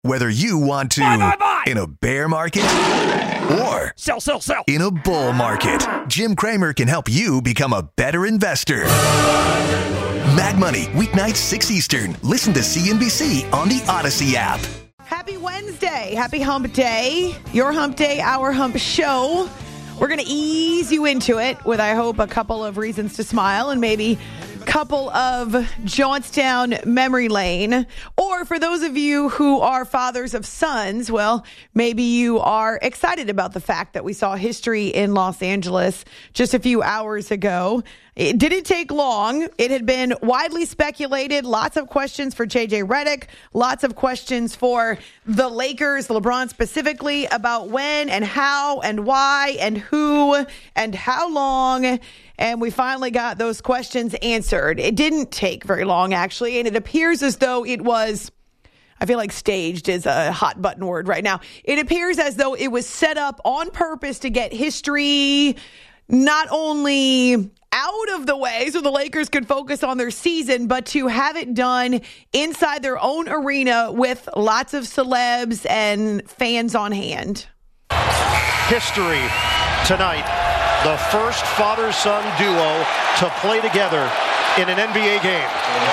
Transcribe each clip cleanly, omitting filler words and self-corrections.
Whether you want to Buy. in a bear market or Sell. in a bull market, Jim Cramer can help you become a better investor. Mag Money, weeknights 6 Eastern. Listen to CNBC on the Odyssey app. Happy Wednesday. Happy Hump Day. Your Hump Day, our Hump Show. We're going to ease you into it with, I hope, a couple of reasons to smile and maybe couple of Johnstown memory lane. Or for those of you who are fathers of sons, well, maybe you are excited about the fact that we saw history in Los Angeles just a few hours ago. It didn't take long. It had been widely speculated. Lots of questions for JJ Redick. Lots of questions for the Lakers, LeBron specifically, about when and how and why and who and how long. And we finally got those questions answered. It didn't take very long, actually. And it appears as though it was, I feel like staged is a hot button word right now. It appears as though it was set up on purpose to get history not only out of the way so the Lakers could focus on their season, but to have it done inside their own arena with lots of celebs and fans on hand. History tonight. The first father-son duo to play together in an NBA game.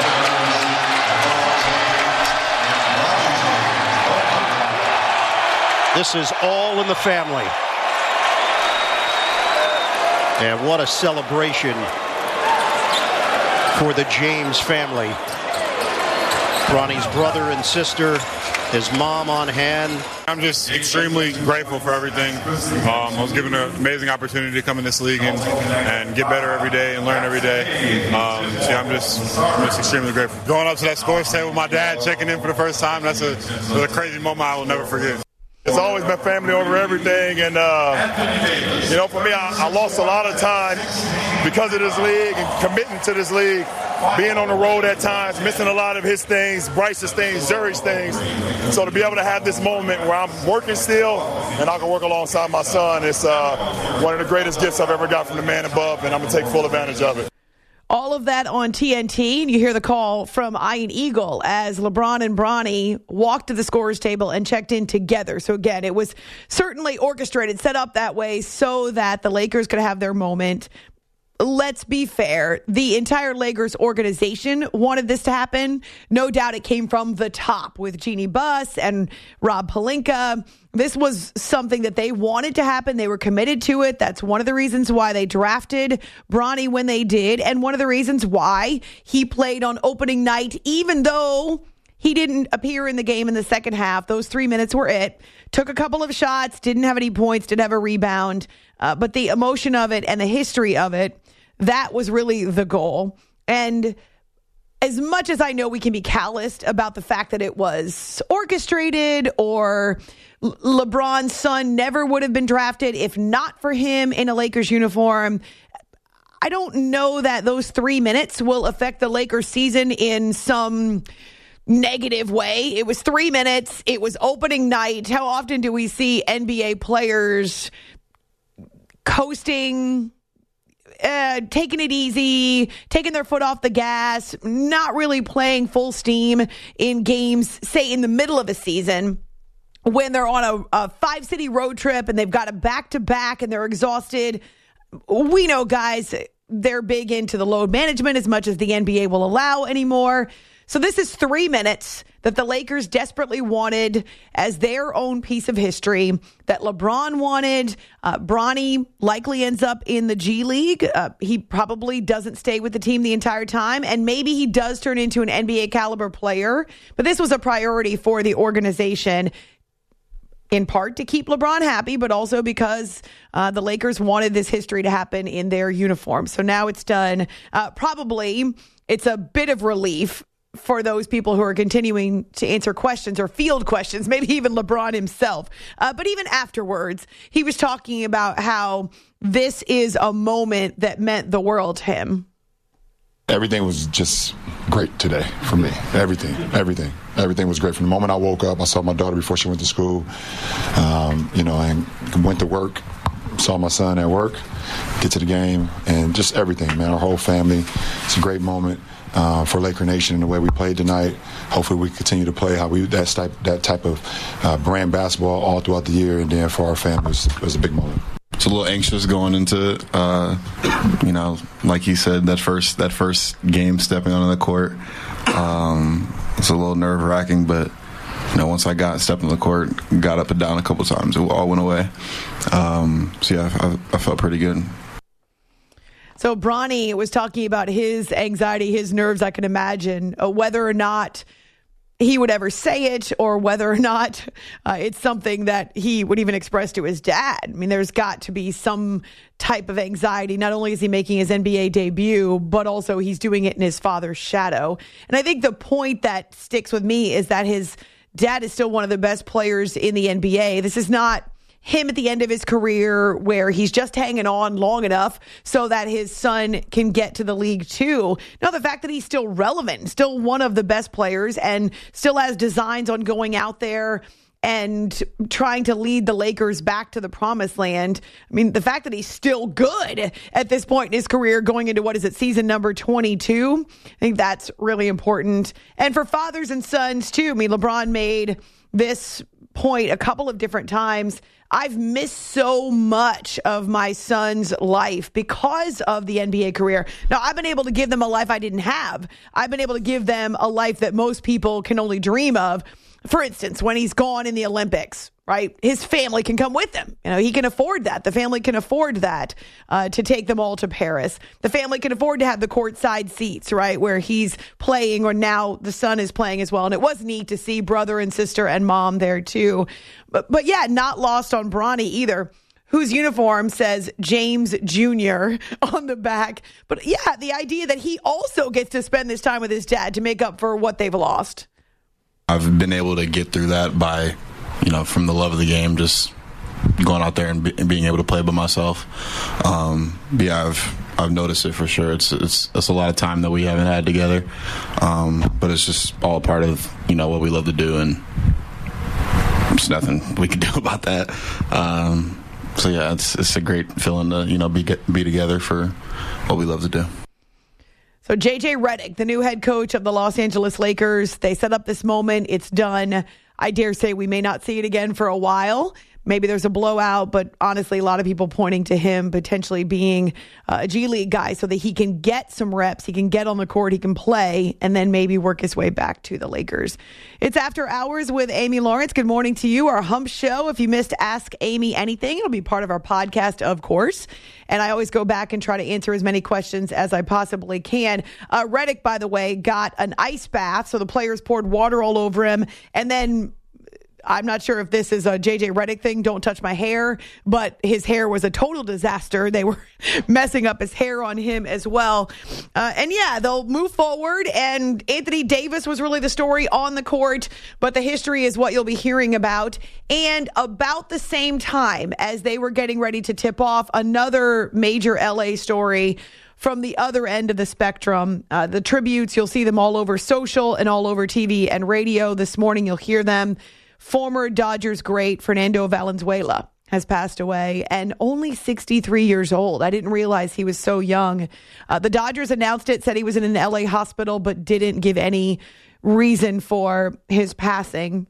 This is all in the family. And what a celebration for the James family. Ronnie's brother and sister, his mom on hand. I'm just extremely grateful for everything. I was given an amazing opportunity to come in this league and get better every day and learn every day. I'm just extremely grateful. Going up to that scores table with my dad, checking in for the first time, that's a crazy moment I will never forget. It's always been family over everything, and for me, I lost a lot of time because of this league and committing to this league, being on the road at times, missing a lot of his things, Bryce's things, Zuri's things. So to be able to have this moment where I'm working still and I can work alongside my son, it's one of the greatest gifts I've ever got from the man above, and I'm going to take full advantage of it. All of that on TNT, and you hear the call from Ian Eagle as LeBron and Bronny walked to the scorer's table and checked in together. So again, it was certainly orchestrated, set up that way so that the Lakers could have their moment. Let's be fair. The entire Lakers organization wanted this to happen. No doubt it came from the top with Jeannie Buss and Rob Pelinka. This was something that they wanted to happen. They were committed to it. That's one of the reasons why they drafted Bronny when they did, and one of the reasons why he played on opening night, even though he didn't appear in the game in the second half. Those 3 minutes were it. Took a couple of shots, didn't have any points, didn't have a rebound. But the emotion of it and the history of it, that was really the goal. And as much as I know we can be calloused about the fact that it was orchestrated or LeBron's son never would have been drafted if not for him in a Lakers uniform, I don't know that those 3 minutes will affect the Lakers season in some negative way. It was 3 minutes. It was opening night. How often do we see NBA players coasting, taking it easy, taking their foot off the gas, not really playing full steam in games, say in the middle of a season when they're on a 5-city road trip and they've got a back-to-back and they're exhausted. We know, guys, they're big into the load management as much as the NBA will allow anymore. So this is 3 minutes that the Lakers desperately wanted as their own piece of history that LeBron wanted. Bronny likely ends up in the G League. He probably doesn't stay with the team the entire time, and maybe he does turn into an NBA caliber player. But this was a priority for the organization, in part to keep LeBron happy, but also because the Lakers wanted this history to happen in their uniform. So now it's done. Probably it's a bit of relief for those people who are continuing to answer questions or field questions, maybe even LeBron himself. But even afterwards, he was talking about how this is a moment that meant the world to him. Everything was just great today for me. Everything was great. From the moment I woke up, I saw my daughter before she went to school, and went to work, saw my son at work, get to the game, and just everything, man. Our whole family. It's a great moment. for Laker Nation and the way we played tonight. Hopefully we continue to play that type of brand basketball all throughout the year, and then for our families, it was a big moment. It's a little anxious going into, like he said, that first game stepping onto the court. It's a little nerve-wracking, but once I stepped on the court, got up and down a couple times, it all went away. I felt pretty good. So Bronny was talking about his anxiety, his nerves, I can imagine, whether or not he would ever say it or whether or not it's something that he would even express to his dad. I mean, there's got to be some type of anxiety. Not only is he making his NBA debut, but also he's doing it in his father's shadow. And I think the point that sticks with me is that his dad is still one of the best players in the NBA. This is not him at the end of his career where he's just hanging on long enough so that his son can get to the league too. No, the fact that he's still relevant, still one of the best players, and still has designs on going out there and trying to lead the Lakers back to the promised land. I mean, the fact that he's still good at this point in his career, going into, season number 22, I think that's really important. And for fathers and sons too. I mean, LeBron made this point a couple of different times. I've missed so much of my son's life because of the NBA career. Now, I've been able to give them a life I didn't have. I've been able to give them a life that most people can only dream of. For instance, when he's gone in the Olympics, right? His family can come with him. He can afford that. The family can afford that to take them all to Paris. The family can afford to have the courtside seats, right, where he's playing, or now the son is playing as well. And it was neat to see brother and sister and mom there too. But yeah, not lost on Bronny either, whose uniform says James Jr. on the back. But yeah, the idea that he also gets to spend this time with his dad to make up for what they've lost. I've been able to get through that by, from the love of the game, just going out there and being able to play by myself. I've noticed it for sure. It's a lot of time that we haven't had together, but it's just all part of what we love to do, and there's nothing we can do about that. It's a great feeling to be together for what we love to do. So JJ Redick, the new head coach of the Los Angeles Lakers, they set up this moment. It's done. I dare say we may not see it again for a while. Maybe there's a blowout, but honestly, a lot of people pointing to him potentially being a G League guy so that he can get some reps, he can get on the court, he can play, and then maybe work his way back to the Lakers. It's After Hours with Amy Lawrence. Good morning to you, our Hump Show. If you missed Ask Amy Anything, it'll be part of our podcast, of course. And I always go back and try to answer as many questions as I possibly can. Redick, by the way, got an ice bath, so the players poured water all over him, and then I'm not sure if this is a JJ Redick thing, don't touch my hair, but his hair was a total disaster. They were messing up his hair on him as well. And yeah, they'll move forward, and Anthony Davis was really the story on the court, but the history is what you'll be hearing about. And about the same time as they were getting ready to tip off, another major LA story from the other end of the spectrum. The tributes, you'll see them all over social and all over TV and radio. This morning, you'll hear them. Former Dodgers great Fernando Valenzuela has passed away, and only 63 years old. I didn't realize he was so young. The Dodgers announced it, said he was in an LA hospital, but didn't give any reason for his passing.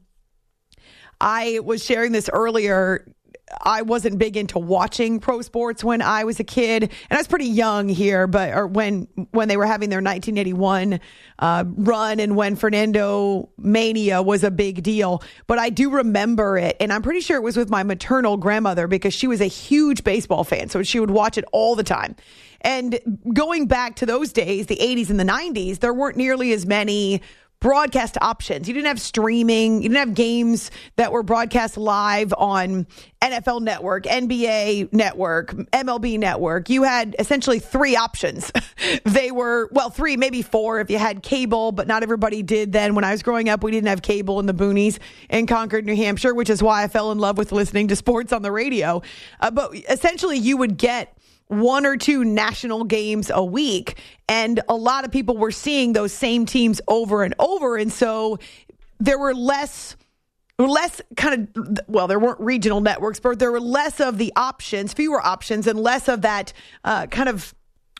I was sharing this earlier. I wasn't big into watching pro sports when I was a kid, and I was pretty young here, but when they were having their 1981 run, and when Fernando Mania was a big deal. But I do remember it, and I'm pretty sure it was with my maternal grandmother because she was a huge baseball fan, so she would watch it all the time. And going back to those days, the 80s and the 90s, there weren't nearly as many broadcast options. You didn't have streaming. You didn't have games that were broadcast live on NFL Network, NBA Network, MLB Network. You had essentially three options. They were, well, three, maybe four if you had cable, but not everybody did then. When I was growing up, we didn't have cable in the boonies in Concord, New Hampshire, which is why I fell in love with listening to sports on the radio. But essentially, you would get one or two national games a week, and a lot of people were seeing those same teams over and over, and so there were less kind of, well, there weren't regional networks, but there were less of the options, fewer options, and less of that kind of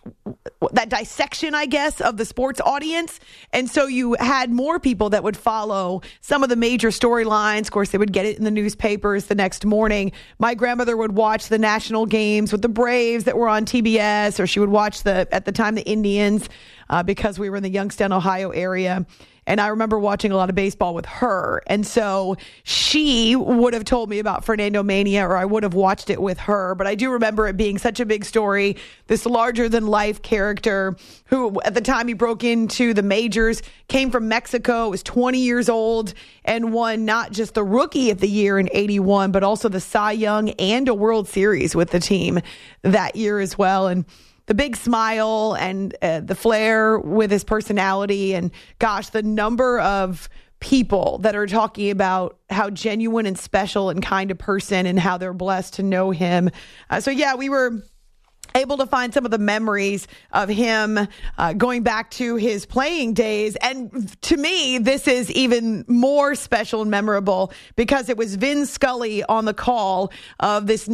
that dissection, I guess, of the sports audience. And so you had more people that would follow some of the major storylines. Of course, they would get it in the newspapers the next morning. My grandmother would watch the national games with the Braves that were on TBS, or she would watch at the time, the Indians, because we were in the Youngstown, Ohio area. And I remember watching a lot of baseball with her. And so she would have told me about Fernando Mania, or I would have watched it with her. But I do remember it being such a big story. This larger-than-life character who, at the time he broke into the majors, came from Mexico, was 20 years old, and won not just the Rookie of the Year in 81, but also the Cy Young and a World Series with the team that year as well. And the big smile and the flair with his personality, and gosh, the number of people that are talking about how genuine and special and kind of person and how they're blessed to know him. So yeah, we were able to find some of the memories of him going back to his playing days. And to me, this is even more special and memorable because it was Vin Scully on the call of this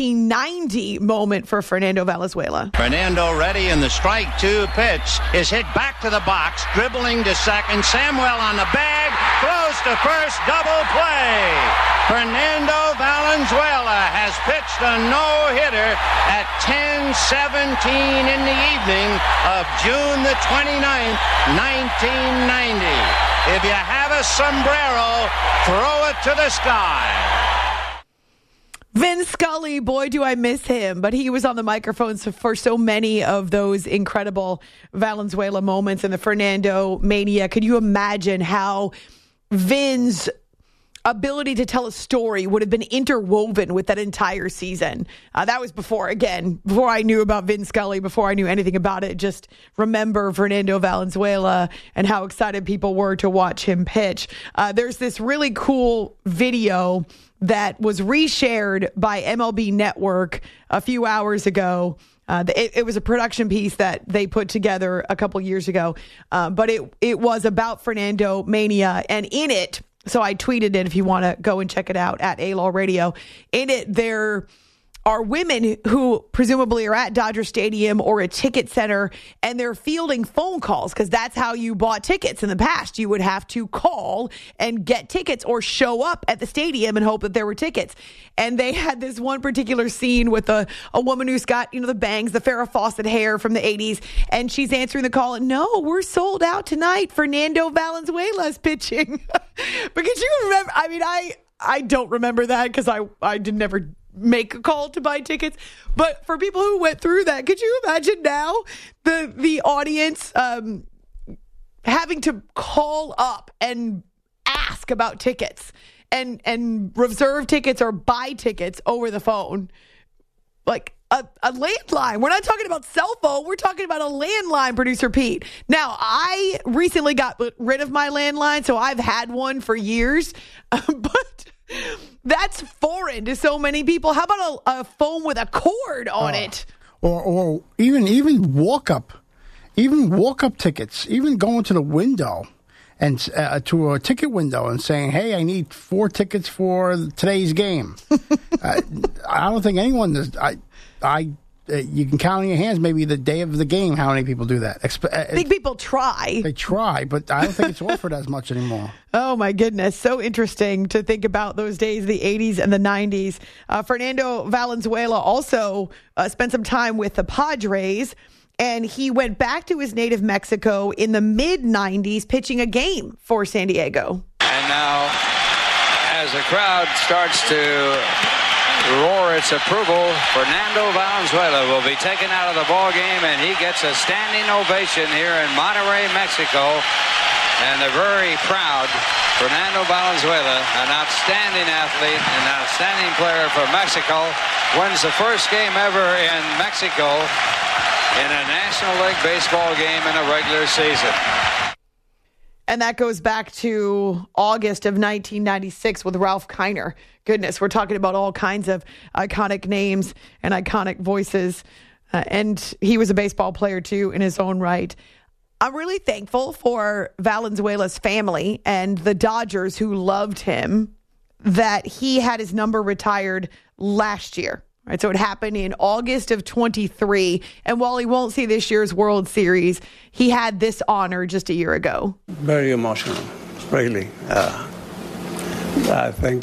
1990 moment for Fernando Valenzuela. Fernando ready, and the strike two pitch is hit back to the box, dribbling to second. Samuel on the bag, throws to first, double play. Fernando Valenzuela has pitched a no-hitter at 10:17 in the evening of June the 29th, 1990. If you have a sombrero, throw it to the sky. Vin Scully, boy, do I miss him. But he was on the microphones for so many of those incredible Valenzuela moments in the Fernando Mania. Could you imagine how Vin's ability to tell a story would have been interwoven with that entire season? That was before I knew about Vin Scully, before I knew anything about it. Just remember Fernando Valenzuela and how excited people were to watch him pitch. There's this really cool video that was reshared by MLB Network a few hours ago. It was a production piece that they put together a couple years ago, but it was about Fernando Mania, and in it, so I tweeted it if you want to go and check it out at A-Law Radio. In it, there are women who presumably are at Dodger Stadium or a ticket center, and they're fielding phone calls because that's how you bought tickets in the past. You would have to call and get tickets or show up at the stadium and hope that there were tickets. And they had this one particular scene with a woman who's got, the bangs, the Farrah Fawcett hair from the 80s, and she's answering the call, and no, we're sold out tonight. Fernando Valenzuela's pitching. Because you remember, I don't remember that because I did never make a call to buy tickets. But for people who went through that, could you imagine now the audience having to call up and ask about tickets and reserve tickets or buy tickets over the phone? Like a landline. We're not talking about cell phone. We're talking about a landline, Producer Pete. Now, I recently got rid of my landline, so I've had one for years. But that's foreign to so many people. How about a phone with a cord on it? Or even walk-up tickets, even going to the window and to a ticket window and saying, hey, I need 4 tickets for today's game. I don't think anyone does. You can count on your hands maybe the day of the game how many people do that. I think people try. They try, but I don't think it's offered as much anymore. Oh, my goodness. So interesting to think about those days, the 80s and the 90s. Fernando Valenzuela also spent some time with the Padres, and he went back to his native Mexico in the mid-90s, pitching a game for San Diego. And now, as the crowd starts to roar its approval, Fernando Valenzuela will be taken out of the ball game, and he gets a standing ovation here in Monterrey, Mexico. And they're very proud. Fernando Valenzuela, an outstanding athlete, an outstanding player for Mexico, wins the first game ever in Mexico in a National League Baseball game in a regular season. And that goes back to August of 1996 with Ralph Kiner. Goodness, we're talking about all kinds of iconic names and iconic voices. And he was a baseball player, too, in his own right. I'm really thankful for Valenzuela's family and the Dodgers who loved him, that he had his number retired last year. Right, so it happened in August of 23. And while he won't see this year's World Series, he had this honor just a year ago. Very emotional, really. I think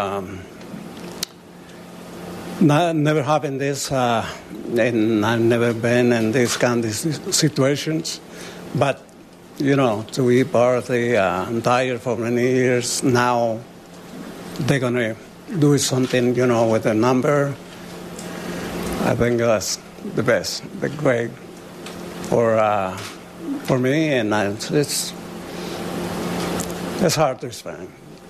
never happened this, and I've never been in these kind of situations. But, to be part of the entire for many years now, they're going to do something, with a number. I think that's the best, the great for me, and it's hard to explain.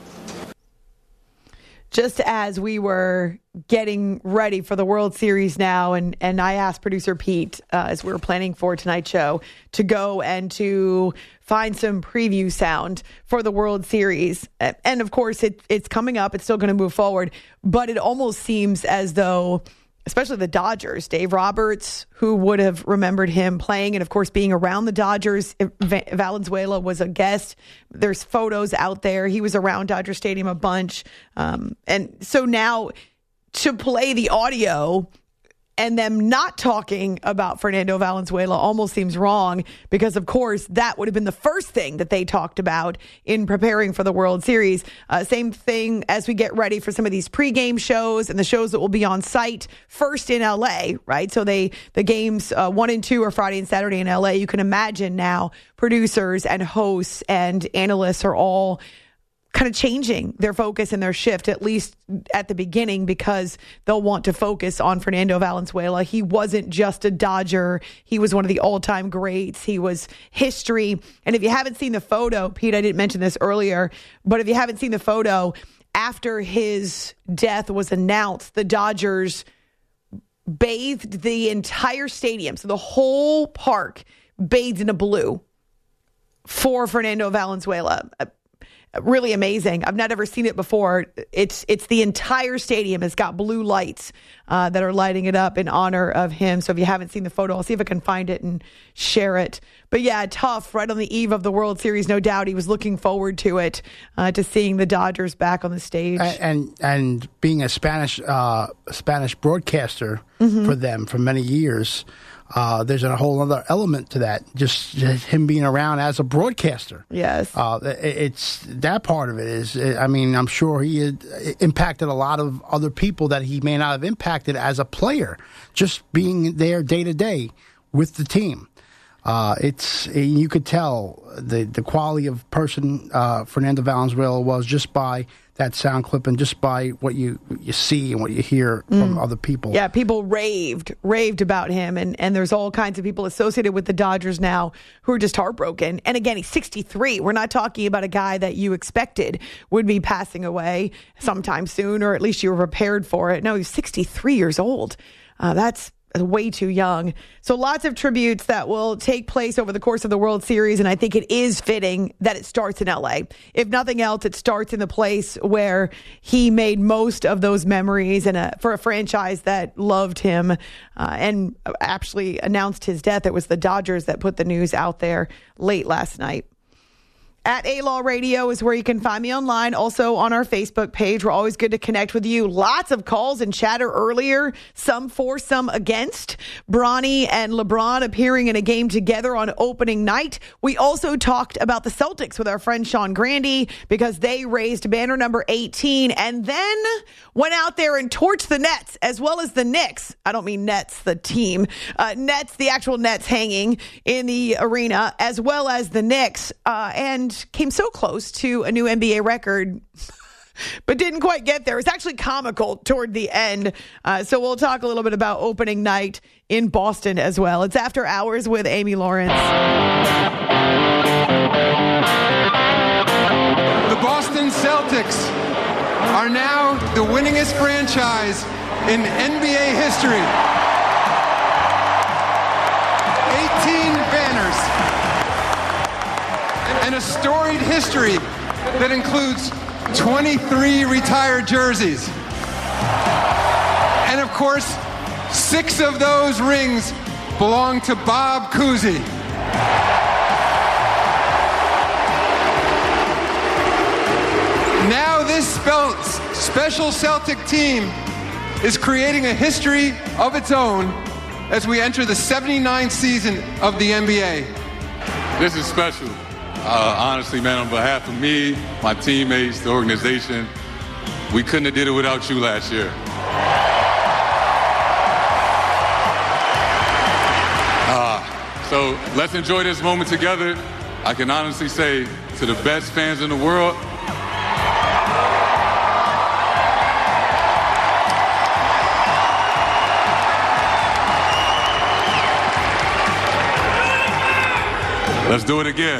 Just as we were getting ready for the World Series now, and I asked producer Pete, as we were planning for tonight's show, to go and to find some preview sound for the World Series. And of course, it's coming up. It's still going to move forward. But it almost seems as though, especially the Dodgers, Dave Roberts, who would have remembered him playing and, of course, being around the Dodgers. Valenzuela was a guest. There's photos out there. He was around Dodger Stadium a bunch. And so now to play the audio and them not talking about Fernando Valenzuela almost seems wrong because, of course, that would have been the first thing that they talked about in preparing for the World Series. Same thing as we get ready for some of these pregame shows and the shows that will be on site first in L.A., right? So the games 1 and 2 are Friday and Saturday in L.A. You can imagine now producers and hosts and analysts are all kind of changing their focus and their shift, at least at the beginning, because they'll want to focus on Fernando Valenzuela. He wasn't just a Dodger. He was one of the all-time greats. He was history. And if you haven't seen the photo, Pete, I didn't mention this earlier, but if you haven't seen the photo, after his death was announced, the Dodgers bathed the entire stadium. So the whole park bathed in a blue for Fernando Valenzuela. Really amazing. I've not ever seen it before. It's the entire stadium has got blue lights that are lighting it up in honor of him. So if you haven't seen the photo, I'll see if I can find it and share it. But yeah, tough right on the eve of the World Series. No doubt he was looking forward to it, to seeing the Dodgers back on the stage. And being a Spanish broadcaster for them for many years, there's a whole other element to that. Just him being around as a broadcaster. Yes. It's that part of it is, I'm sure he had impacted a lot of other people that he may not have impacted as a player, just being there day to day with the team. You could tell the quality of person Fernando Valenzuela was just by that sound clip and just by what you see and what you hear from other people. Yeah, people raved about him, and there's all kinds of people associated with the Dodgers now who are just heartbroken. And again, he's 63. We're not talking about a guy that you expected would be passing away sometime soon, or at least you were prepared for it. No, he's 63 years old. That's way too young. So lots of tributes that will take place over the course of the World Series, and I think it is fitting that it starts in LA. If nothing else, it starts in the place where he made most of those memories, and for a franchise that loved him and actually announced his death. It was the Dodgers that put the news out there late last night. At A-Law Radio is where you can find me online. Also on our Facebook page. We're always good to connect with you. Lots of calls and chatter earlier. Some for, some against. Bronny and LeBron appearing in a game together on opening night. We also talked about the Celtics with our friend Sean Grandy because they raised banner number 18 and then went out there and torched the Nets as well as the Knicks. I don't mean Nets, the team. Nets, the actual Nets hanging in the arena, as well as the Knicks. And came so close to a new NBA record, but didn't quite get there. It's actually comical toward the end. So we'll talk a little bit about opening night in Boston as well. It's After Hours with Amy Lawrence. The Boston Celtics are now the winningest franchise in NBA history. 18 banners. And a storied history that includes 23 retired jerseys. And of course, 6 of those rings belong to Bob Cousy. Now this special Celtic team is creating a history of its own as we enter the 79th season of the NBA. This is special. Honestly, man, on behalf of me, my teammates, the organization, we couldn't have did it without you last year. So let's enjoy this moment together. I can honestly say to the best fans in the world, let's do it again.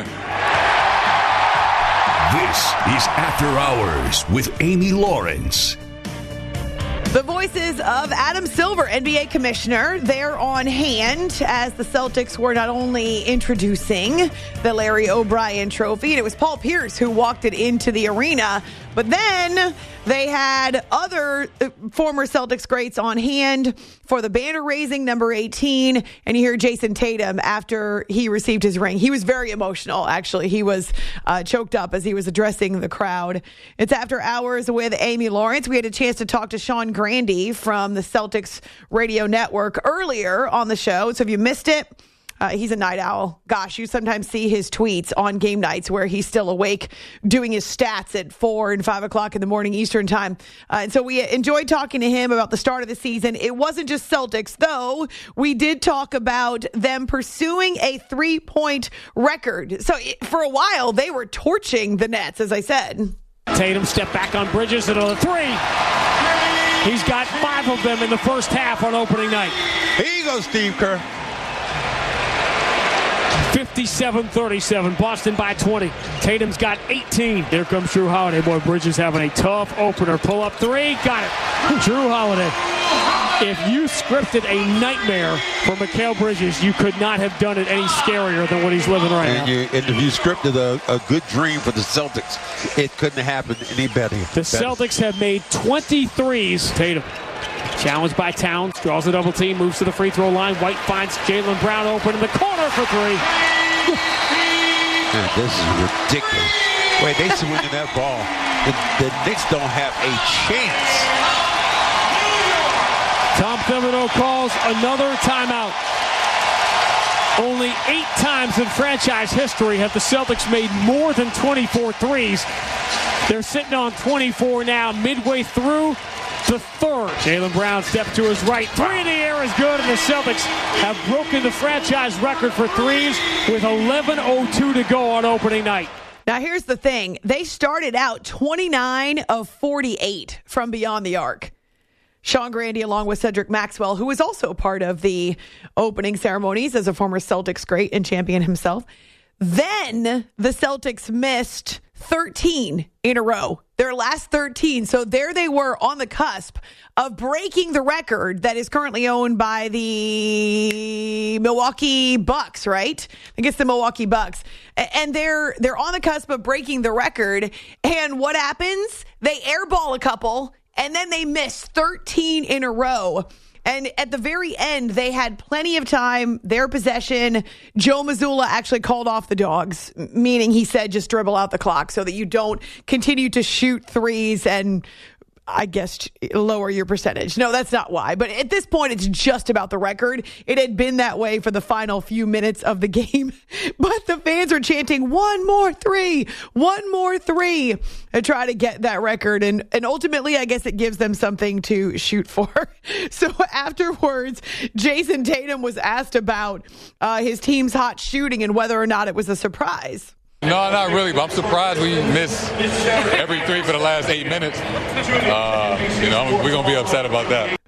This is After Hours with Amy Lawrence. The voices of Adam Silver, NBA commissioner, they're on hand as the Celtics were not only introducing the Larry O'Brien trophy, and it was Paul Pierce who walked it into the arena, but then they had other former Celtics greats on hand for the banner raising, number 18, and you hear Jason Tatum after he received his ring. He was very emotional, actually. He was choked up as he was addressing the crowd. It's After Hours with Amy Lawrence. We had a chance to talk to Sean Grande from the Celtics radio network earlier on the show, so if you missed it, he's a night owl. Gosh, you sometimes see his tweets on game nights where he's still awake doing his stats at 4 and 5 o'clock in the morning Eastern time. And so we enjoyed talking to him about the start of the season. It wasn't just Celtics, though. We did talk about them pursuing a 3-point record. So for a while, they were torching the Nets, as I said. Tatum step back on Bridges, another 3. He's got 5 of them in the first half on opening night. Here you go, Steve Kerr. 57-37, Boston by 20. Tatum's got 18. There comes Drew Holiday. Boy, Bridges having a tough opener. Pull up 3, got it. Drew Holiday. If you scripted a nightmare for Mikal Bridges, you could not have done it any scarier than what he's living right now. And if you scripted a good dream for the Celtics, it couldn't happen any better. The Celtics have made 23s. Tatum. Challenged by Towns, draws a double team, moves to the free throw line. White finds Jaylen Brown open in the corner for 3. Man, this is ridiculous. Wait, they swinging that ball. The Knicks don't have a chance. Tom Thibodeau calls another timeout. Only 8 times in franchise history have the Celtics made more than 24 threes. They're sitting on 24 now, midway through the third. Jaylen Brown steps to his right. 3 in the air is good, and the Celtics have broken the franchise record for threes with 11:02 to go on opening night. Now, here's the thing. They started out 29 of 48 from beyond the arc. Sean Grande, along with Cedric Maxwell, who was also part of the opening ceremonies as a former Celtics great and champion himself. Then the Celtics missed 13 in a row, their last 13. So there they were on the cusp of breaking the record that is currently owned by the Milwaukee Bucks, right? I think it's the Milwaukee Bucks. And they're on the cusp of breaking the record. And what happens? They airball a couple, and then they miss 13 in a row. And at the very end, they had plenty of time, their possession. Joe Mazzulla actually called off the dogs, meaning he said just dribble out the clock so that you don't continue to shoot threes and, I guess, lower your percentage. No, that's not why. But at this point, it's just about the record. It had been that way for the final few minutes of the game. But the fans are chanting, one more three, and try to get that record. And ultimately, I guess it gives them something to shoot for. So afterwards, Jason Tatum was asked about his team's hot shooting and whether or not it was a surprise. No, not really, but I'm surprised we missed every 3 for the last 8 minutes. We're going to be upset about that.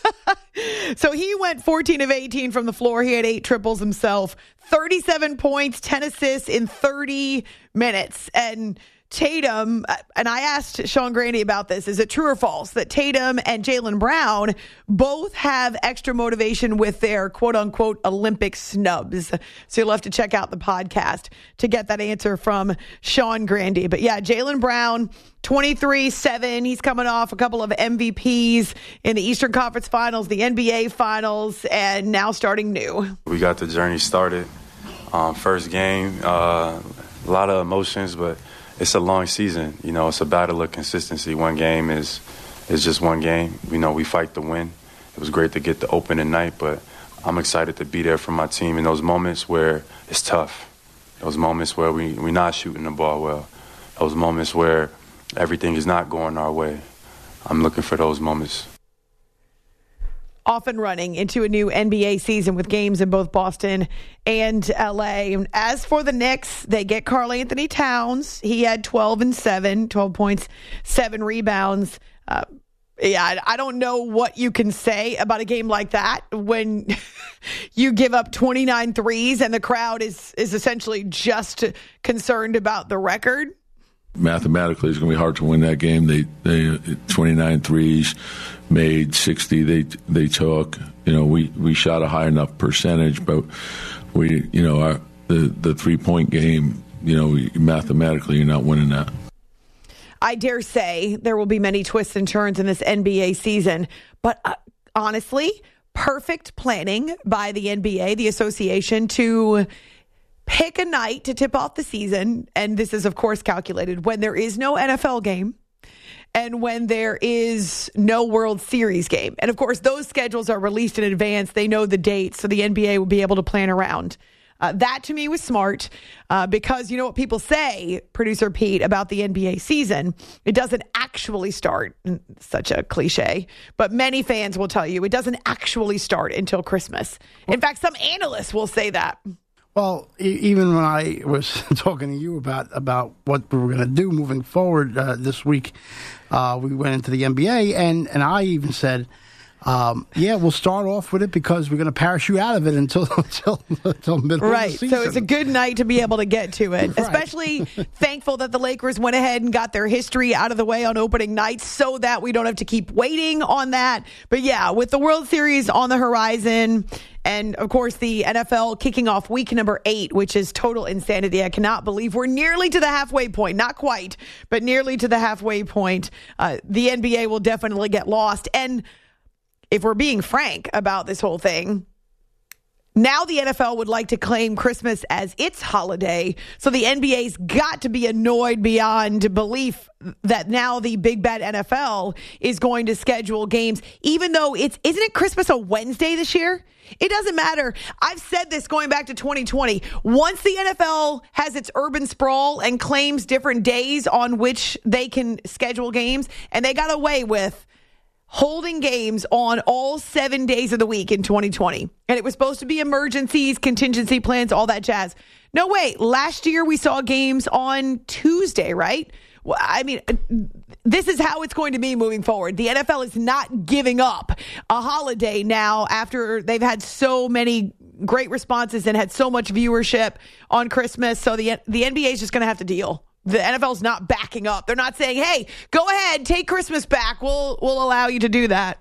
So he went 14 of 18 from the floor. He had 8 triples himself, 37 points, 10 assists in 30 minutes. And Tatum, and I asked Sean Grande about this, is it true or false that Tatum and Jaylen Brown both have extra motivation with their quote-unquote Olympic snubs? So you'll have to check out the podcast to get that answer from Sean Grande. But yeah, Jaylen Brown, 23-7. He's coming off a couple of MVPs in the Eastern Conference Finals, the NBA Finals, and now starting new. We got the journey started. First game, a lot of emotions, but it's a long season. It's a battle of consistency. One game is it's just one game. We fight to win. It was great to get the opening night, but I'm excited to be there for my team in those moments where it's tough, those moments where we're not shooting the ball well, those moments where everything is not going our way. I'm looking for those moments. Off and running into a new NBA season with games in both Boston and LA. As for the Knicks, they get Karl Anthony Towns. He had 12 points, 7 rebounds. I don't know what you can say about a game like that when you give up 29 threes and the crowd is essentially just concerned about the record. Mathematically, it's going to be hard to win that game. They 29 threes, made 60. They took. We shot a high enough percentage, but we, the 3-point game. Mathematically, you're not winning that. I dare say there will be many twists and turns in this NBA season, but honestly, perfect planning by the NBA, the association, to pick a night to tip off the season. And this is, of course, calculated when there is no NFL game and when there is no World Series game. And, of course, those schedules are released in advance. They know the dates, so the NBA will be able to plan around. That, to me, was smart because you know what people say, Producer Pete, about the NBA season. It doesn't actually start, such a cliche, but many fans will tell you it doesn't actually start until Christmas. In fact, some analysts will say that. Well, even when I was talking to you about what we were going to do moving forward this week, we went into the NBA, and I even said, we'll start off with it because we're going to parachute out of it until middle of the season. So it's a good night to be able to get to it. Right. Especially thankful that the Lakers went ahead and got their history out of the way on opening night so that we don't have to keep waiting on that. But yeah, with the World Series on the horizon and, of course, the NFL kicking off week number 8, which is total insanity. I cannot believe we're nearly to the halfway point. Not quite, but nearly to the halfway point. The NBA will definitely get lost. And if we're being frank about this whole thing, now the NFL would like to claim Christmas as its holiday. So the NBA's got to be annoyed beyond belief that now the big bad NFL is going to schedule games, even though isn't it Christmas a Wednesday this year? It doesn't matter. I've said this going back to 2020. Once the NFL has its urban sprawl and claims different days on which they can schedule games, and they got away with holding games on all 7 days of the week in 2020. And it was supposed to be emergencies, contingency plans, all that jazz. No, wait. Last year we saw games on Tuesday, right? Well, I mean, this is how it's going to be moving forward. The NFL is not giving up a holiday now after they've had so many great responses and had so much viewership on Christmas. So the NBA is just going to have to deal. The NFL's not backing up. They're not saying, hey, go ahead, take Christmas back. We'll allow you to do that.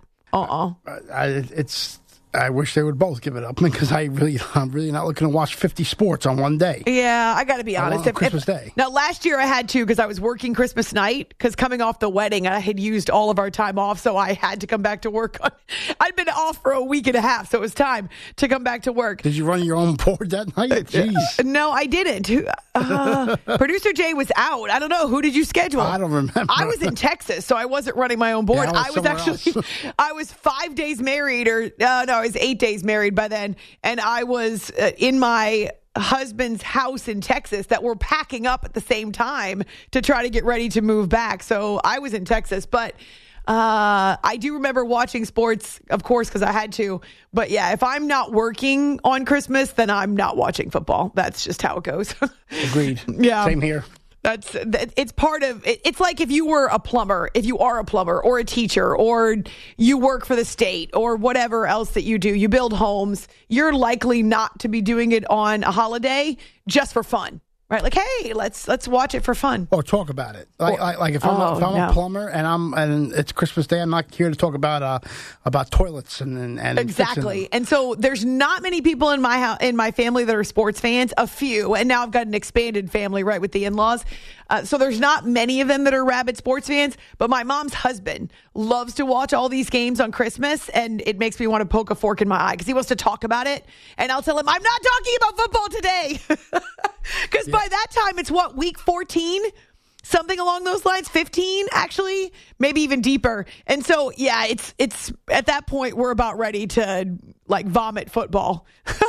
I wish they would both give it up because I'm really not looking to watch 50 sports on one day. Yeah, I got to be honest. Christmas Day. Now, last year I had to because I was working Christmas night because coming off the wedding, I had used all of our time off, so I had to come back to work. I'd been off for a week and a half, so it was time to come back to work. Did you run your own board that night? Jeez. No, I didn't. Producer Jay was out. I don't know. Who did you schedule? I don't remember. I was in Texas, so I wasn't running my own board. Yeah, I was 5 days married, I was 8 days married by then, and I was in my husband's house in Texas that we're packing up at the same time to try to get ready to move back. So I was in Texas, but I do remember watching sports, of course, because I had to. But yeah, if I'm not working on Christmas, then I'm not watching football. That's just how it goes. Agreed. Yeah. Same here. It's part of it. It's like if you are a plumber or a teacher or you work for the state or whatever else that you do, you build homes, you're likely not to be doing it on a holiday just for fun. Right, like, hey, let's watch it for fun, or talk about it. Like if I'm a plumber and it's Christmas Day, I'm not here to talk about toilets and exactly. And so there's not many people in my family that are sports fans. A few, and now I've got an expanded family, right, with the in-laws. So there's not many of them that are rabid sports fans. But my mom's husband loves to watch all these games on Christmas, and it makes me want to poke a fork in my eye because he wants to talk about it. And I'll tell him, I'm not talking about football today. Because by that time, it's week 14? something along those lines. 15, actually, maybe even deeper. And so, yeah, it's at that point we're about ready to like vomit football.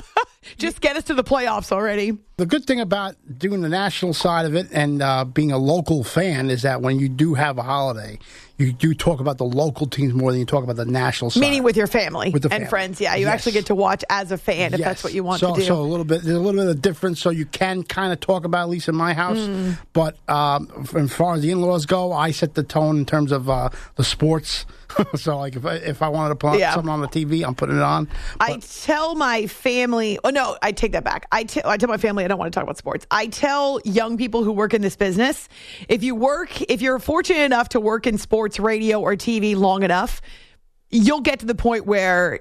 Just get us to the playoffs already. The good thing about doing the national side of it and being a local fan is that when you do have a holiday, you do talk about the local teams more than you talk about the national side. Meaning with your family and family. Friends. Yeah, you actually get to watch as a fan if that's what you want to do. So there's a little bit of difference, so you can kind of talk about, at least in my house. But as far as the in-laws go, I set the tone in terms of the sports. So, like, if I wanted to put something on the TV, I'm putting it on. But I tell my family. Oh no, I take that back. I tell my family I don't want to talk about sports. I tell young people who work in this business, if you're fortunate enough to work in sports, radio, or TV long enough, you'll get to the point where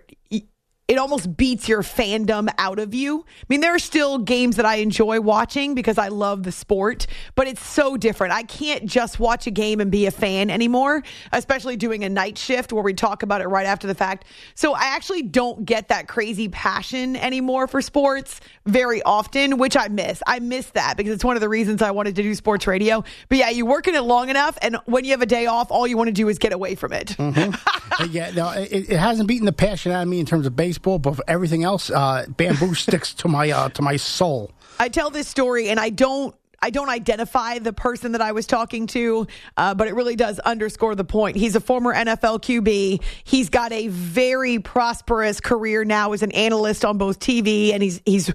it almost beats your fandom out of you. I mean, there are still games that I enjoy watching because I love the sport, but it's so different. I can't just watch a game and be a fan anymore, especially doing a night shift where we talk about it right after the fact. So I actually don't get that crazy passion anymore for sports very often, which I miss. I miss that because it's one of the reasons I wanted to do sports radio. But yeah, you work in it long enough, and when you have a day off, all you want to do is get away from it. Yeah, no, it hasn't beaten the passion out of me in terms of baseball, but for everything else, bamboo sticks to my soul. I tell this story, and I don't identify the person that I was talking to, but it really does underscore the point. He's a former NFL QB. He's got a very prosperous career now as an analyst on both TV, and he's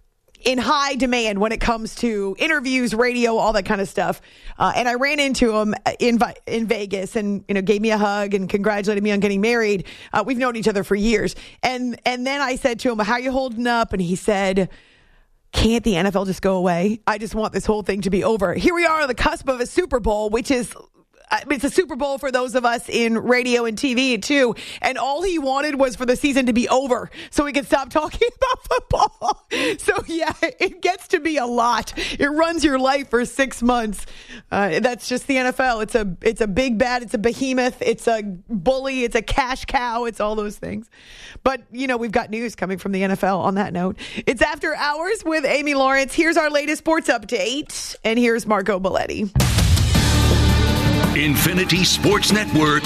in high demand when it comes to interviews, radio, all that kind of stuff. And I ran into him in Vegas, and gave me a hug and congratulated me on getting married. We've known each other for years. And then I said to him, "How are you holding up?" And he said, "Can't the NFL just go away? I just want this whole thing to be over." Here we are on the cusp of a Super Bowl, which is it's a Super Bowl for those of us in radio and TV too. And all he wanted was for the season to be over so we could stop talking about football. So yeah, it gets to be a lot. It runs your life for 6 months. That's just the NFL. It's a big bad. It's a behemoth. It's a bully. It's a cash cow. It's all those things. But we've got news coming from the NFL on that note. It's After Hours with Amy Lawrence. Here's our latest sports update. And here's Marco Belletti. Infinity Sports Network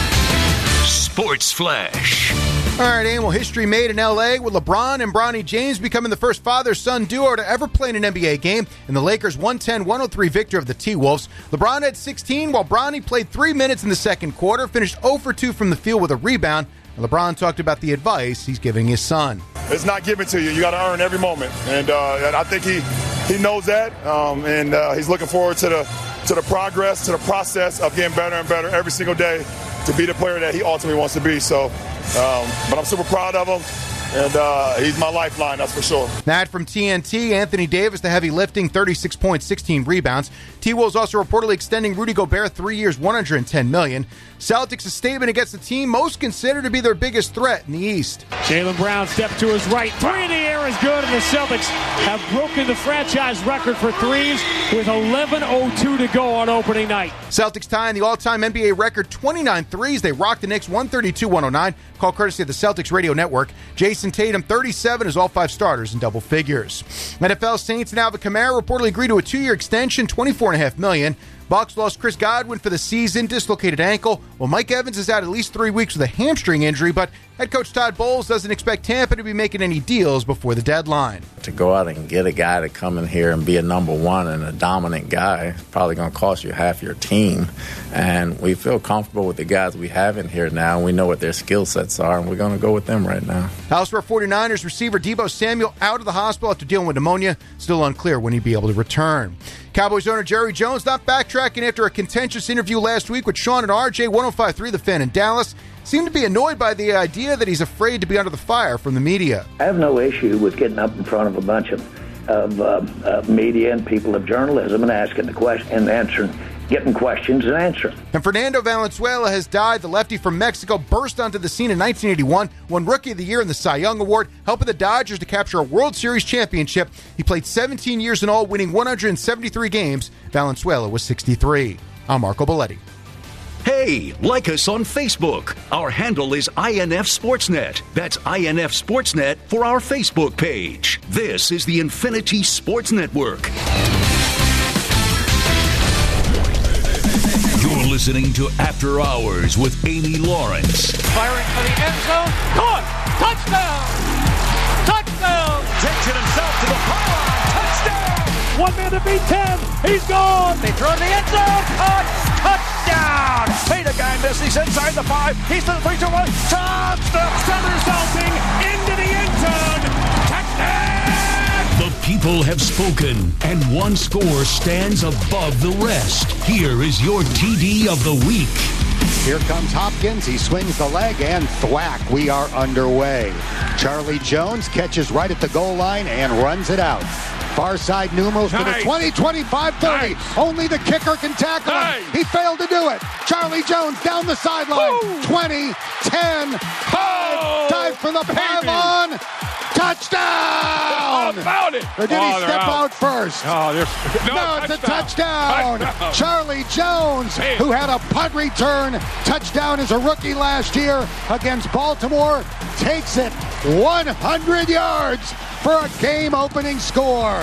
Sports Flash. All right, Amy. Well, history made in L.A. with LeBron and Bronny James becoming the first father-son duo to ever play in an NBA game in the Lakers' 110-103 victory of the T-Wolves. LeBron had 16, while Bronny played 3 minutes in the second quarter, finished 0 for 2 from the field with a rebound. And LeBron talked about the advice he's giving his son. It's not given to you. You got to earn every moment. And I think he knows that, and he's looking forward to the progress, to the process of getting better and better every single day to be the player that he ultimately wants to be. So, but I'm super proud of him, and he's my lifeline, that's for sure. That from TNT, Anthony Davis, the heavy lifting, 36 points, 16 rebounds. T-Wolves also reportedly extending Rudy Gobert 3 years, $110 million. Celtics, a statement against the team most considered to be their biggest threat in the East. Jaylen Brown step to his right. Three in the air is good, and the Celtics have broken the franchise record for threes with 11:02 to go on opening night. Celtics tying the all-time NBA record, 29 threes. They rocked the Knicks 132-109. Call courtesy of the Celtics Radio Network. Jason Tatum, 37, is all 5 starters in double figures. NFL Saints and Alvin Kamara reportedly agreed to a 2-year extension, $24.5 million. Bucs lost Chris Godwin for the season, dislocated ankle, while Mike Evans is out at least 3 weeks with a hamstring injury, but head coach Todd Bowles doesn't expect Tampa to be making any deals before the deadline. To go out and get a guy to come in here and be a number one and a dominant guy is probably going to cost you half your team. And we feel comfortable with the guys we have in here now. We know what their skill sets are, and we're going to go with them right now. Elsewhere, 49ers receiver Deebo Samuel out of the hospital after dealing with pneumonia. Still unclear when he'd be able to return. Cowboys owner Jerry Jones not backtracking after a contentious interview last week with Sean and RJ 105.3 The Fan in Dallas. Seemed to be annoyed by the idea that he's afraid to be under the fire from the media. I have no issue with getting up in front of a bunch of media and people of journalism and asking the question and answering, getting questions and answering. And Fernando Valenzuela has died. The lefty from Mexico burst onto the scene in 1981, won Rookie of the Year in the Cy Young Award, helping the Dodgers to capture a World Series championship. He played 17 years in all, winning 173 games. Valenzuela was 63. I'm Marco Belletti. Hey, like us on Facebook. Our handle is INF Sportsnet. That's INF Sportsnet for our Facebook page. This is the Infinity Sports Network. listening to After Hours with Amy Lawrence. Firing for the end zone. Caught! Touchdown! Touchdown! Takes it himself to the pylon. Touchdown! One man to beat 10. He's gone. They throw in the end zone. Caught! Touchdown! Hey, the guy missed. He's inside the 5. He's to the 3-2-1. Touchdown! Somersaulting into the end zone. Touchdown! The people have spoken, and one score stands above the rest. Here is your TD of the week. Here comes Hopkins. He swings the leg and thwack. We are underway. Charlie Jones catches right at the goal line and runs it out. Far side numerals to the 20, 25, 30. Nice. Only the kicker can tackle him. He failed to do it. Charlie Jones down the sideline. Woo. 20, 10, 5. Dive for the pylon. Touchdown! How about it? Or did he step out first? No, it's a touchdown. Charlie Jones, who had a punt return touchdown as a rookie last year against Baltimore, takes it 100 yards for a game-opening score.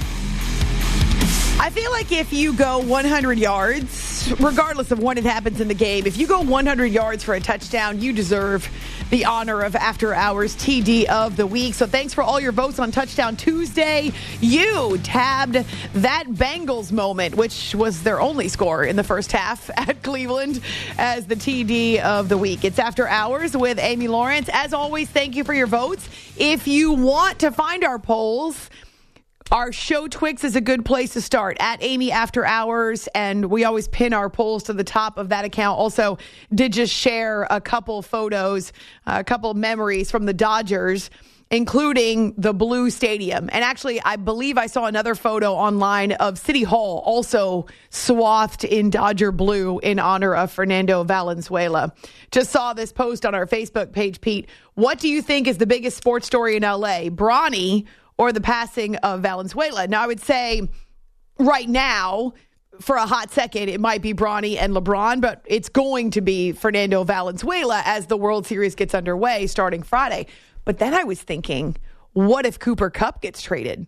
I feel like if you go 100 yards, regardless of when it happens in the game, if you go 100 yards for a touchdown, you deserve the honor of After Hours TD of the week. So thanks for all your votes on Touchdown Tuesday. You tabbed that Bengals moment, which was their only score in the first half at Cleveland, as the TD of the week. It's After Hours with Amy Lawrence. As always, thank you for your votes. If you want to find our polls, our show Twix is a good place to start, at Amy After Hours, and we always pin our polls to the top of that account. Also, did just share a couple photos, a couple memories from the Dodgers, including the Blue Stadium. And actually, I believe I saw another photo online of City Hall, also swathed in Dodger blue in honor of Fernando Valenzuela. Just saw this post on our Facebook page, Pete. What do you think is the biggest sports story in L.A., Bronny or the passing of Valenzuela? Now, I would say right now, for a hot second, it might be Bronny and LeBron, but it's going to be Fernando Valenzuela as the World Series gets underway starting Friday. But then I was thinking, what if Cooper Kupp gets traded?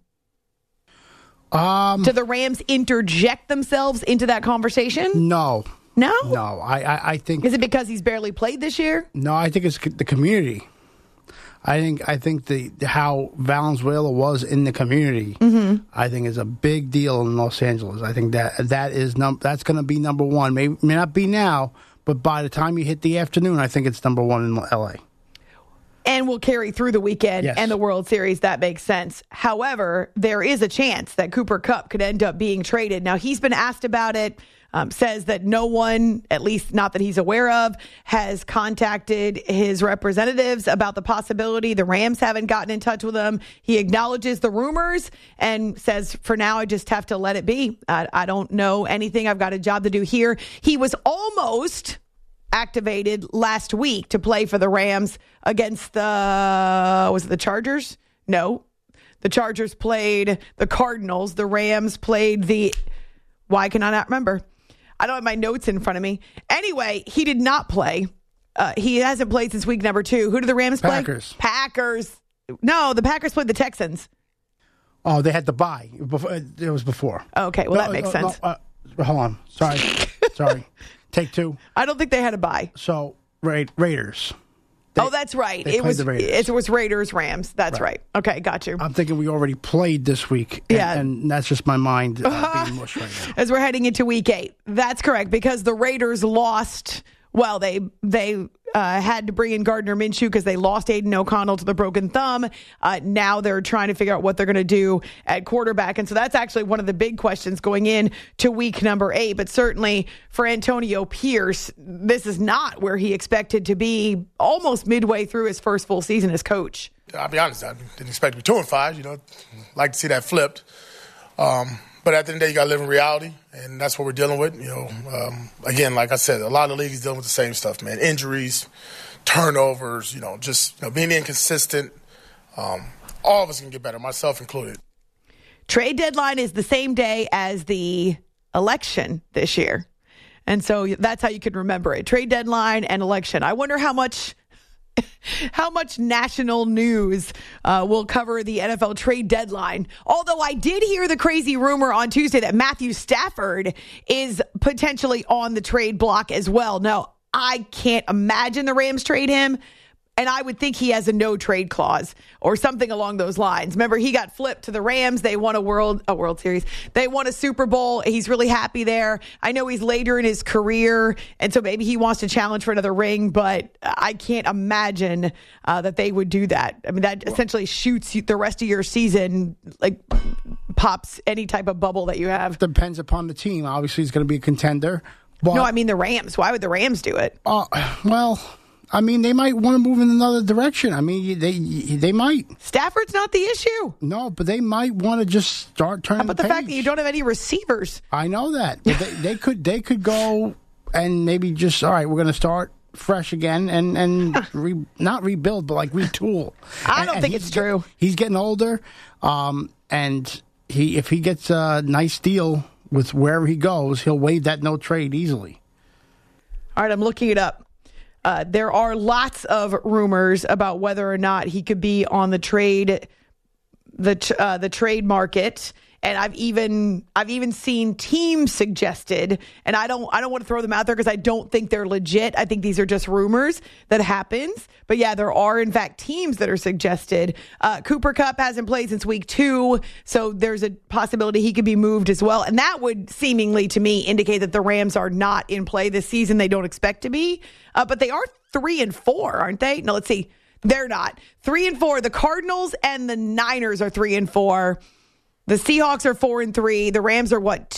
Do the Rams interject themselves into that conversation? No. No? No. I think... Is it because he's barely played this year? No, I think it's the community. I think the how Valenzuela was in the community, I think is a big deal in Los Angeles. I think that's going to be number one. May not be now, but by the time you hit the afternoon, I think it's number one in L.A. And will carry through the weekend and the World Series. That makes sense. However, there is a chance that Cooper Kupp could end up being traded. Now, he's been asked about it. Says that no one, at least not that he's aware of, has contacted his representatives about the possibility. The Rams haven't gotten in touch with him. He acknowledges the rumors and says, for now, I just have to let it be. I don't know anything. I've got a job to do here. He was almost activated last week to play for the Rams against the Chargers? No. The Chargers played the Cardinals. The Rams played why can I not remember? I don't have my notes in front of me. Anyway, he did not play. He hasn't played since week number 2. Who do the Rams play? Packers. No, the Packers played the Texans. Oh, they had the bye. It was before. Okay, well, that makes sense. Hold on. Sorry. Take 2. I don't think they had a bye. So, Raiders. That's right. It was Raiders, Rams. That's right. Okay, got you. I'm thinking we already played this week. And that's just my mind being mush right now. As we're heading into week 8. That's correct, because the Raiders lost. Well, they had to bring in Gardner Minshew because they lost Aiden O'Connell to the broken thumb. Now they're trying to figure out what they're going to do at quarterback. And so that's actually one of the big questions going in to week number 8. But certainly for Antonio Pierce, this is not where he expected to be almost midway through his first full season as coach. I'll be honest, I didn't expect to be 2-5. Like to see that flipped. But at the end of the day, you got to live in reality, and that's what we're dealing with. Again, like I said, a lot of the leagues dealing with the same stuff, man. Injuries, turnovers, just being inconsistent. All of us can get better, myself included. Trade deadline is the same day as the election this year. And so that's how you can remember it. Trade deadline and election. I wonder how much how much national news will cover the NFL trade deadline. Although I did hear the crazy rumor on Tuesday that Matthew Stafford is potentially on the trade block as well. Now, I can't imagine the Rams trade him. And I would think he has a no trade clause or something along those lines. Remember, he got flipped to the Rams. They won a World Series. They won a Super Bowl. He's really happy there. I know he's later in his career, and so maybe he wants to challenge for another ring, but I can't imagine that they would do that. I mean, that essentially shoots the rest of your season, like pops any type of bubble that you have. Depends upon the team. Obviously, he's going to be a contender. But, no, I mean the Rams. Why would the Rams do it? Well, I mean, they might want to move in another direction. I mean, they might. Stafford's not the issue. No, but they might want to just start turning. How about the fact that you don't have any receivers? I know that. But they could go and maybe just, all right, we're going to start fresh again and not rebuild, but like retool. I don't think it's true. He's getting older, and if he gets a nice deal with wherever he goes, he'll waive that no trade easily. All right, I'm looking it up. There are lots of rumors about whether or not he could be on the trade market, and I've even seen teams suggested, and I don't want to throw them out there because I don't think they're legit. I think these are just rumors that happens. But yeah, there are in fact teams that are suggested. Cooper Kupp hasn't played since week 2, so there's a possibility he could be moved as well, and that would seemingly to me indicate that the Rams are not in play this season. They don't expect to be, but they are 3-4, aren't they? No, let's see. They're not 3-4. The Cardinals and the Niners are 3-4. The Seahawks are 4-3. The Rams are what?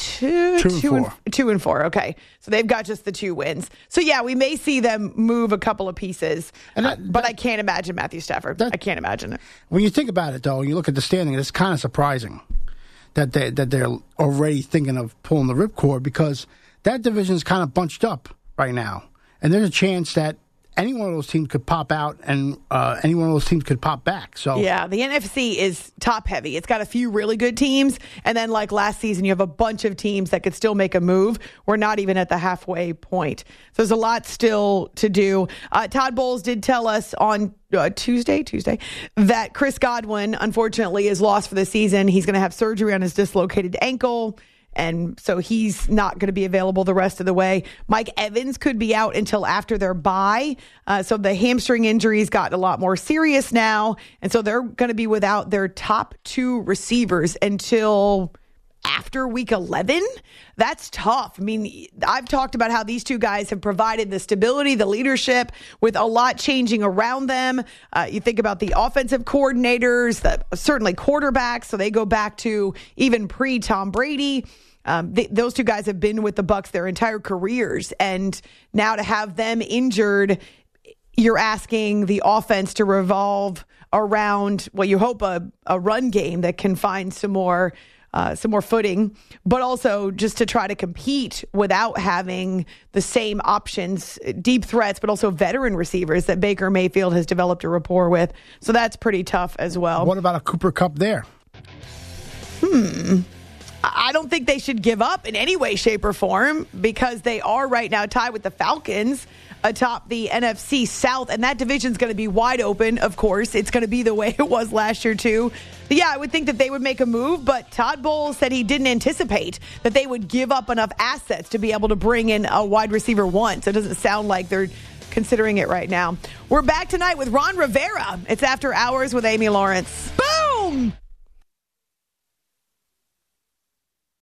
2-4. Okay, so they've got just the 2 wins. So yeah, we may see them move a couple of pieces, but I can't imagine Matthew Stafford. I can't imagine it. When you think about it, though, you look at the standing. It's kind of surprising that they're already thinking of pulling the ripcord because that division is kind of bunched up right now, and there's a chance that any one of those teams could pop out and any one of those teams could pop back. So yeah, the NFC is top heavy. It's got a few really good teams. And then like last season, you have a bunch of teams that could still make a move. We're not even at the halfway point. So there's a lot still to do. Todd Bowles did tell us on Tuesday, that Chris Godwin, unfortunately, is lost for the season. He's going to have surgery on his dislocated ankle. And so he's not going to be available the rest of the way. Mike Evans could be out until after their bye. So the hamstring injuries got a lot more serious now. And so they're going to be without their top 2 receivers until after week 11. That's tough. I mean, I've talked about how these 2 guys have provided the stability, the leadership with a lot changing around them. You think about the offensive coordinators, certainly quarterbacks. So they go back to even pre-Tom Brady. Those 2 guys have been with the Bucs their entire careers. And now to have them injured, you're asking the offense to revolve around, well, you hope a run game that can find some more footing, but also just to try to compete without having the same options, deep threats, but also veteran receivers that Baker Mayfield has developed a rapport with. So that's pretty tough as well. What about a Cooper Kupp there? I don't think they should give up in any way, shape, or form because they are right now tied with the Falcons atop the NFC South, and that division's going to be wide open, of course. It's going to be the way it was last year, too. But yeah, I would think that they would make a move, but Todd Bowles said he didn't anticipate that they would give up enough assets to be able to bring in a wide receiver 1. So it doesn't sound like they're considering it right now. We're back tonight with Ron Rivera. It's After Hours with Amy Lawrence. Boom!